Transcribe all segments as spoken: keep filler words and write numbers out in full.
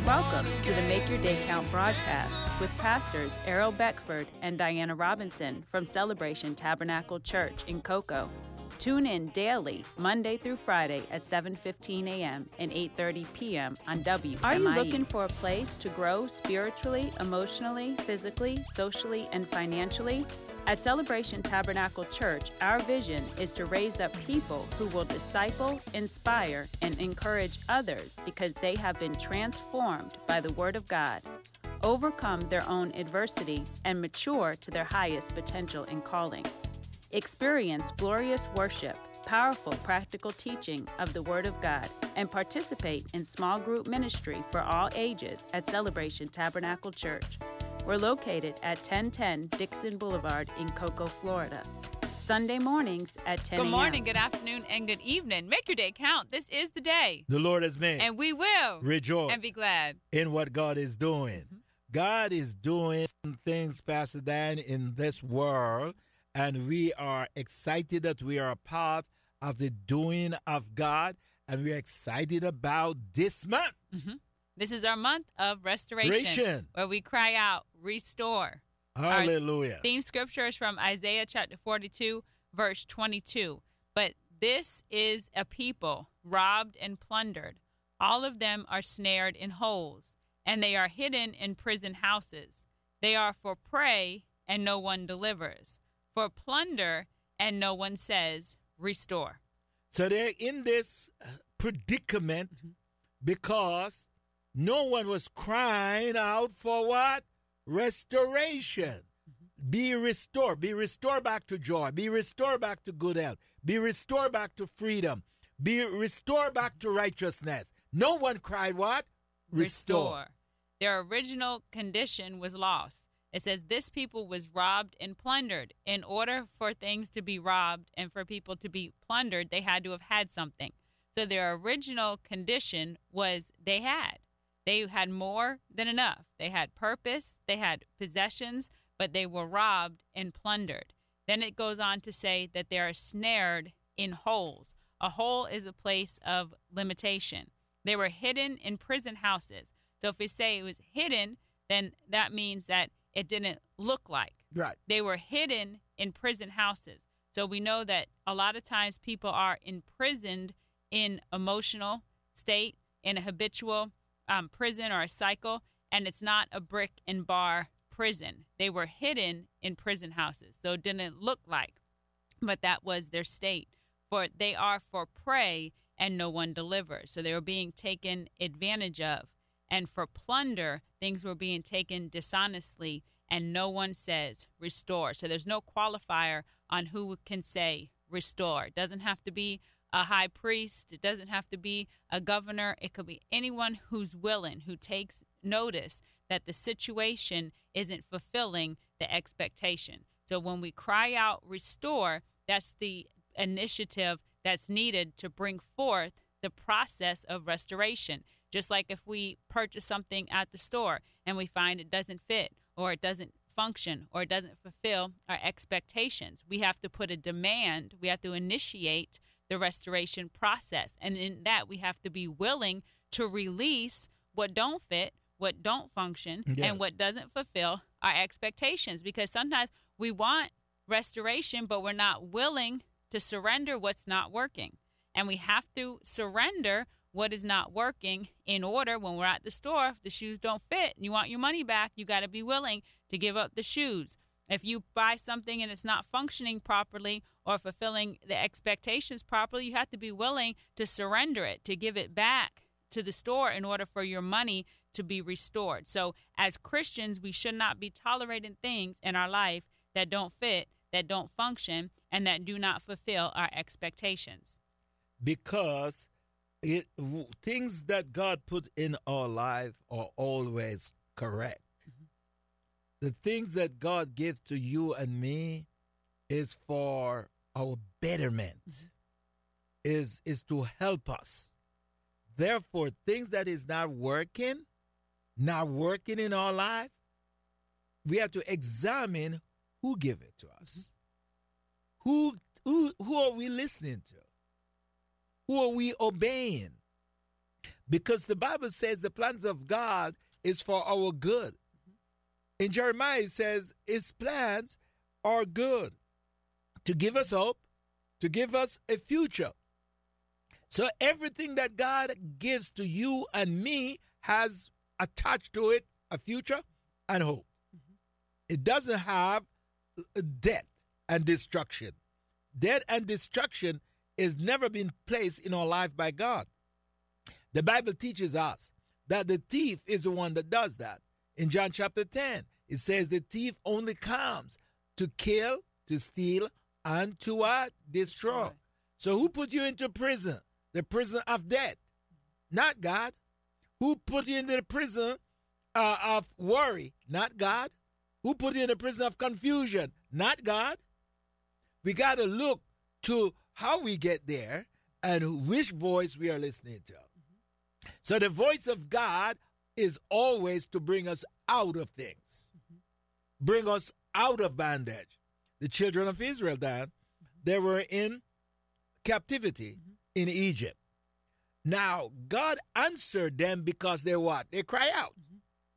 Welcome to the Make Your Day Count broadcast with pastors Errol Beckford and Diana Robinson from Celebration Tabernacle Church in Cocoa. Tune in daily, Monday through Friday at seven fifteen a.m. and eight thirty p.m. on W M I E. Are you looking for a place to grow spiritually, emotionally, physically, socially, and financially? At Celebration Tabernacle Church, our vision is to raise up people who will disciple, inspire, and encourage others because they have been transformed by the Word of God, overcome their own adversity, and mature to their highest potential and calling. Experience glorious worship, powerful practical teaching of the Word of God, and participate in small group ministry for all ages at Celebration Tabernacle Church. We're located at ten ten Dixon Boulevard in Cocoa, Florida. Sunday mornings at ten a.m. Good morning, good afternoon, and good evening. Make your day count. This is the day the Lord has made. And we will rejoice and be glad in what God is doing. Mm-hmm. God is doing some things, Pastor Dan, in this world, and we are excited that we are a part of the doing of God, and we are excited about this month. Mm-hmm. This is our month of restoration, Restoration. Where we cry out, restore. Hallelujah. Our theme scripture is from Isaiah chapter forty-two, verse twenty-two. But this is a people robbed and plundered. All of them are snared in holes, and they are hidden in prison houses. They are for prey, and no one delivers, for plunder, and no one says, restore. So they're in this predicament mm-hmm. because no one was crying out for what? Restoration. Mm-hmm. Be restored. Be restored back to joy. Be restored back to good health. Be restored back to freedom. Be restored back to righteousness. No one cried what? Restore. Restore. Their original condition was lost. It says this people was robbed and plundered. In order for things to be robbed and for people to be plundered, they had to have had something. So their original condition was they had. They had more than enough. They had purpose, they had possessions, but they were robbed and plundered. Then it goes on to say that they are snared in holes. A hole is a place of limitation. They were hidden in prison houses. So if we say it was hidden, then that means that it didn't look like. Right. They were hidden in prison houses. So we know that a lot of times people are imprisoned in emotional state, in a habitual Um, prison or a cycle, and it's not a brick and bar prison. They were hidden in prison houses, so it didn't look like, but that was their state. For they are for prey, and no one delivers. So they were being taken advantage of. And for plunder, things were being taken dishonestly, and no one says restore. So there's no qualifier on who can say restore. It doesn't have to be a high priest. It doesn't have to be a governor. It could be anyone who's willing, who takes notice that the situation isn't fulfilling the expectation. So when we cry out restore, that's the initiative that's needed to bring forth the process of restoration. Just like if we purchase something at the store and we find it doesn't fit or it doesn't function or it doesn't fulfill our expectations, we have to put a demand. We have to initiate the restoration process. And in that, we have to be willing to release what don't fit, what don't function, yes. and what doesn't fulfill our expectations. Because sometimes we want restoration, but we're not willing to surrender what's not working. And we have to surrender what is not working in order when we're at the store, if the shoes don't fit and you want your money back, you got to be willing to give up the shoes. If you buy something and it's not functioning properly or fulfilling the expectations properly, you have to be willing to surrender it, to give it back to the store in order for your money to be restored. So as Christians, we should not be tolerating things in our life that don't fit, that don't function, and that do not fulfill our expectations. Because it, things that God put in our life are always correct. The things that God gives to you and me is for our betterment, mm-hmm. is, is to help us. Therefore, things that is not working, not working in our life, we have to examine who gave it to us. Mm-hmm. Who, who, who are we listening to? Who are we obeying? Because the Bible says the plans of God is for our good. In Jeremiah, it says his plans are good, to give us hope, to give us a future. So everything that God gives to you and me has attached to it a future and hope. Mm-hmm. It doesn't have death and destruction. Death and destruction is never been placed in our life by God. The Bible teaches us that the thief is the one that does that. In John chapter ten, it says the thief only comes to kill, to steal, and to what? Destroy. So who put you into prison? The prison of death. Not God. Who put you into the prison uh, of worry? Not God. Who put you in the prison of confusion? Not God. We got to look to how we get there and which voice we are listening to. Mm-hmm. So the voice of God is always to bring us out of things. Mm-hmm. Bring us out of bondage. The children of Israel, Dan, mm-hmm. they were in captivity mm-hmm. in Egypt. Now, God answered them because they what? They cry out. Mm-hmm.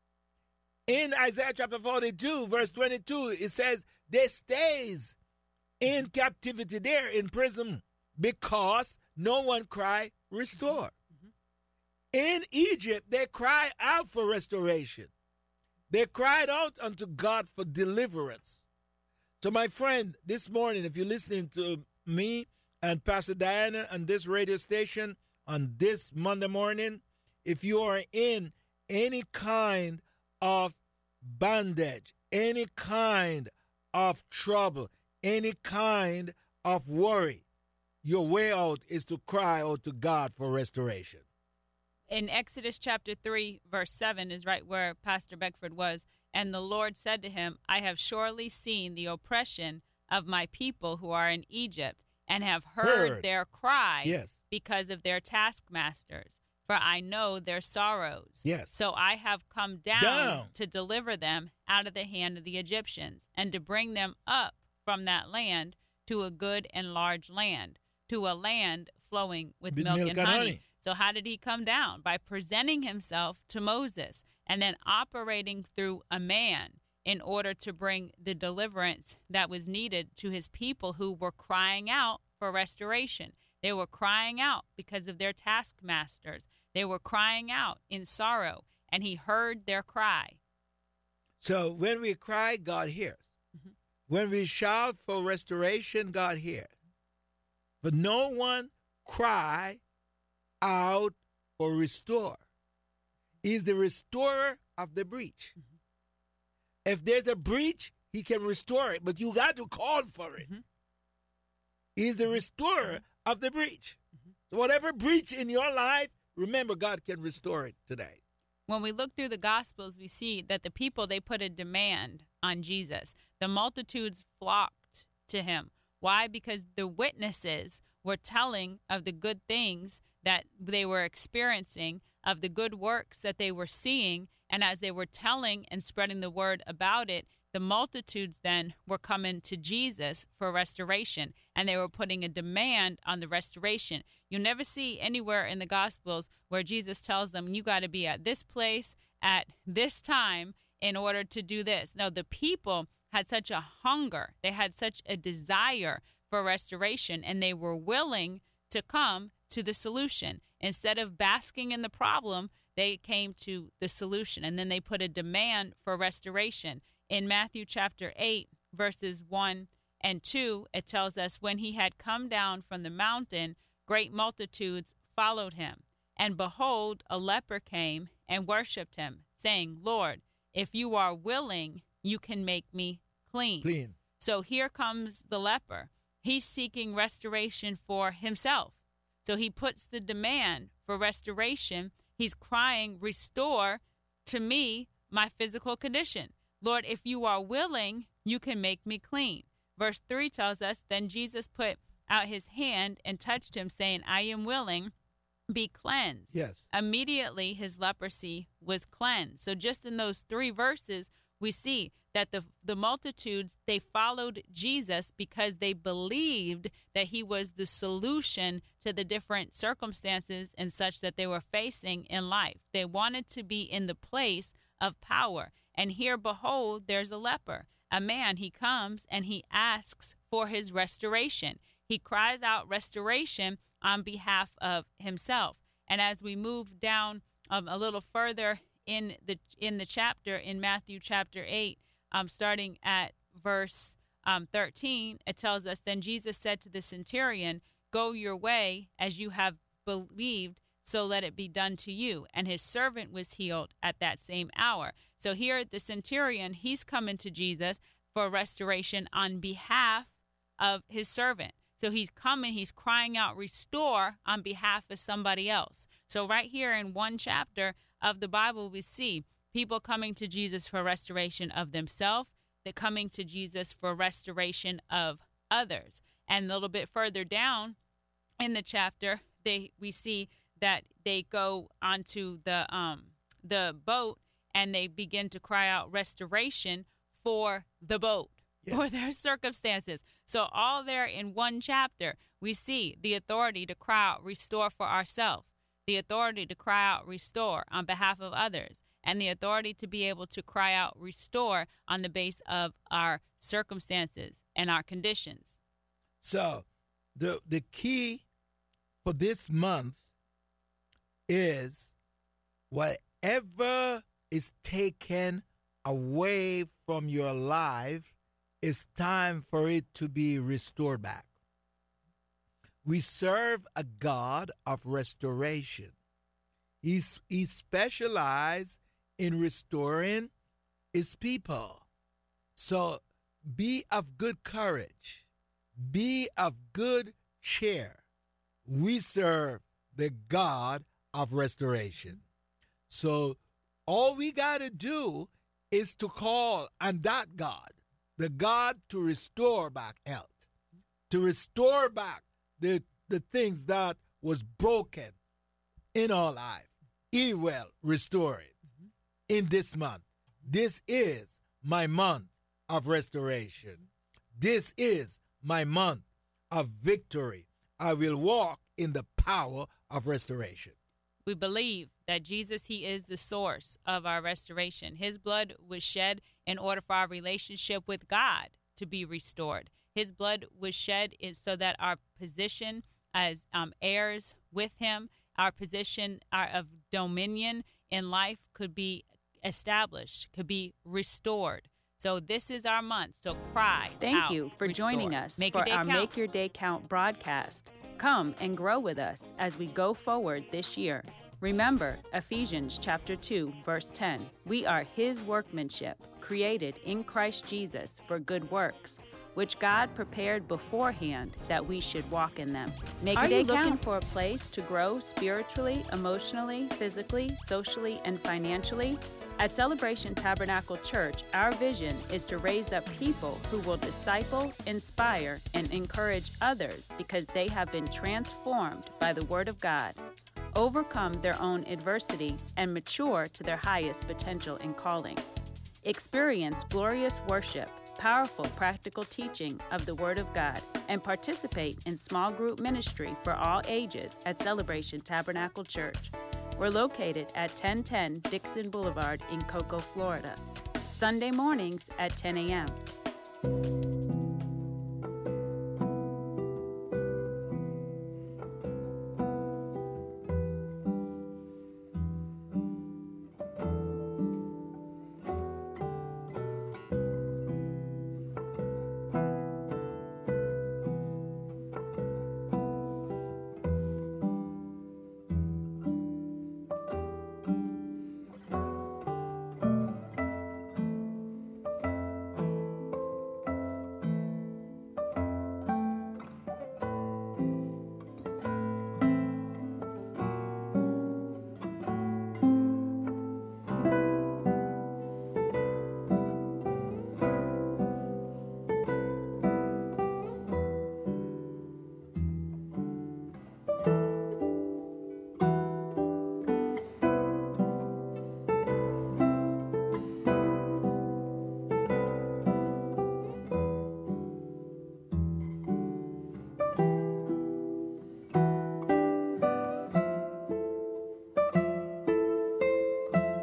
In Isaiah chapter forty-two, verse twenty-two, it says, they stays in captivity there in prison because no one cry, restore. Mm-hmm. In Egypt, they cry out for restoration. They cried out unto God for deliverance. So my friend, this morning, if you're listening to me and Pastor Diana on this radio station on this Monday morning, if you are in any kind of bondage, any kind of trouble, any kind of worry, your way out is to cry out to God for restoration. In Exodus chapter three, verse seven is right where Pastor Beckford was. And the Lord said to him, I have surely seen the oppression of my people who are in Egypt, and have heard, heard. their cry yes. because of their taskmasters. For I know their sorrows. Yes. So I have come down, down to deliver them out of the hand of the Egyptians, and to bring them up from that land to a good and large land, to a land flowing with milk, milk and, and honey. honey. So how did he come down? By presenting himself to Moses and then operating through a man in order to bring the deliverance that was needed to his people who were crying out for restoration. They were crying out because of their taskmasters. They were crying out in sorrow, and he heard their cry. So when we cry, God hears. Mm-hmm. When we shout for restoration, God hears. But no one cry out for restore. He's the restorer of the breach. Mm-hmm. If there's a breach, he can restore it, but you got to call for it. Mm-hmm. He's the restorer of the breach. Mm-hmm. So whatever breach in your life, remember God can restore it today. When we look through the Gospels, we see that the people, they put a demand on Jesus. The multitudes flocked to him. Why? Because the witnesses were telling of the good things that they were experiencing, of the good works that they were seeing. And as they were telling and spreading the word about it, the multitudes then were coming to Jesus for restoration, and they were putting a demand on the restoration. You never see anywhere in the Gospels where Jesus tells them, you got to be at this place at this time in order to do this. No, the people had such a hunger. They had such a desire for restoration, and they were willing to come to the solution. Instead of basking in the problem, they came to the solution, and then they put a demand for restoration. In Matthew chapter eight, verses one and two, it tells us, when he had come down from the mountain, great multitudes followed him. And behold, a leper came and worshipped him, saying, Lord, if you are willing, you can make me clean. Clean. So here comes the leper. He's seeking restoration for himself. So he puts the demand for restoration. He's crying, restore to me my physical condition. Lord, if you are willing, you can make me clean. Verse three tells us, then Jesus put out his hand and touched him, saying, I am willing, be cleansed. Yes. Immediately his leprosy was cleansed. So just in those three verses, we see that the the multitudes, they followed Jesus because they believed that he was the solution to the different circumstances and such that they were facing in life. They wanted to be in the place of power. And here, behold, there's a leper, a man. He comes and he asks for his restoration. He cries out restoration on behalf of himself. And as we move down um, a little further in the in the chapter, in Matthew chapter eight, um, starting at verse um, thirteen, it tells us, then Jesus said to the centurion, go your way as you have believed, so let it be done to you. And his servant was healed at that same hour. So here the centurion, he's coming to Jesus for restoration on behalf of his servant. So he's coming, he's crying out, restore on behalf of somebody else. So right here in one chapter of the Bible, we see people coming to Jesus for restoration of themselves. They're coming to Jesus for restoration of others. And a little bit further down in the chapter, they we see that they go onto the um the boat and they begin to cry out restoration for the boat, yes, for their circumstances. So all there in one chapter, we see the authority to cry out restore for ourselves, the authority to cry out restore on behalf of others, and the authority to be able to cry out restore on the base of our circumstances and our conditions. So the the key for this month is whatever is taken away from your life, it's time for it to be restored back. We serve a God of restoration. He's, he specializes in restoring his people. So be of good courage. Be of good cheer. We serve the God of restoration. So all we got to do is to call on that God, the God to restore back health, to restore back the, the things that was broken in our life. He will restore it in this month. This is my month of restoration. This is my month of victory. I will walk in the power of restoration. We believe that Jesus, he is the source of our restoration. His blood was shed in order for our relationship with God to be restored. His blood was shed so that our position as um, heirs with him, our position our, of dominion in life could be established, could be restored. So this is our month. So cry Thank out, you for restore. joining us Make for your day our count. Make Your Day Count broadcast. Come and grow with us as we go forward this year. Remember Ephesians chapter two, verse ten. We are his workmanship, created in Christ Jesus for good works, which God prepared beforehand that we should walk in them. Make are you looking count. for a place to grow spiritually, emotionally, physically, socially, and financially? At Celebration Tabernacle Church, our vision is to raise up people who will disciple, inspire, and encourage others because they have been transformed by the Word of God, overcome their own adversity, and mature to their highest potential and calling. Experience glorious worship, powerful practical teaching of the Word of God, and participate in small group ministry for all ages at Celebration Tabernacle Church. We're located at ten ten Dixon Boulevard in Cocoa, Florida. Sunday mornings at ten a.m.